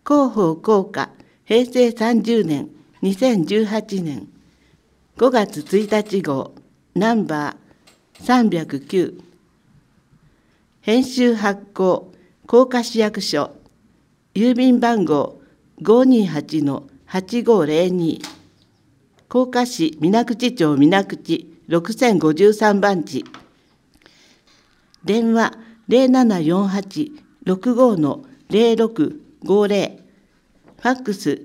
広報効果、平成30年、2018年、5月1日号、ナンバー309、編集発行、甲賀市役所、郵便番号 528-8502、甲賀市水口町水口6053番地、電話0748-65-0650、ファックス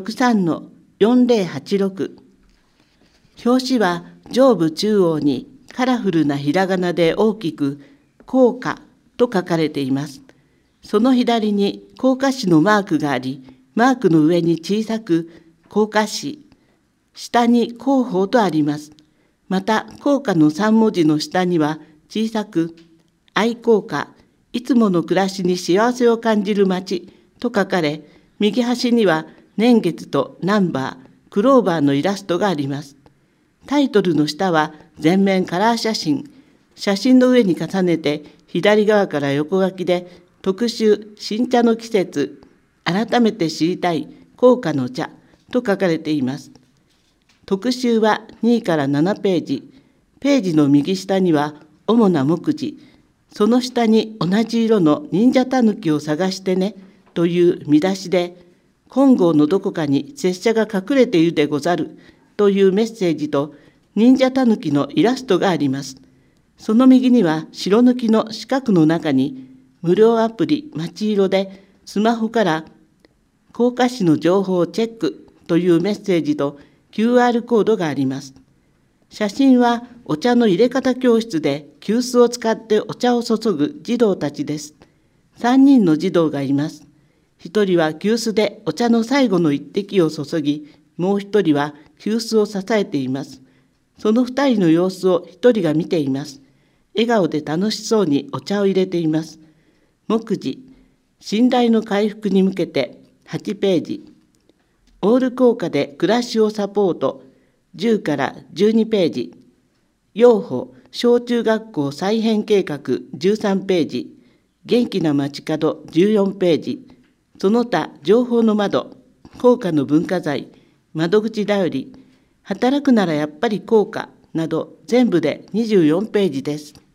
63-4086。表紙は上部中央にカラフルなひらがなで大きく甲賀と書かれています。その左に甲賀市のマークがあり、マークの上に小さく甲賀市、下に広報とあります。また、甲賀の3文字の下には小さく愛甲賀、いつもの暮らしに幸せを感じる街と書かれ、右端には年月とナンバー、クローバーのイラストがあります。タイトルの下は全面カラー写真、写真の上に重ねて左側から横書きで特集新茶の季節、改めて知りたい甲賀の茶と書かれています。特集は2から7ページ、ページの右下には主な目次、その下に同じ色の忍者たぬきを探してねという見出しで、金剛のどこかに拙者が隠れているでござるというメッセージと忍者たぬきのイラストがあります。その右には白抜きの四角の中に無料アプリまちいろでスマホから甲賀市の情報をチェックというメッセージと QR コードがあります。写真はお茶の入れ方教室で急須を使ってお茶を注ぐ児童たちです。3人の児童がいます。1人は急須でお茶の最後の一滴を注ぎ、もう1人は急須を支えています。その2人の様子を1人が見ています。笑顔で楽しそうにお茶を入れています。目次、信頼の回復に向けて8ページ。オール効果で暮らしをサポート10から12ページ。養護小中学校再編計画13ページ。元気な街角14ページ。その他情報の窓、甲賀の文化財、窓口だより、働くならやっぱり甲賀など全部で24ページです。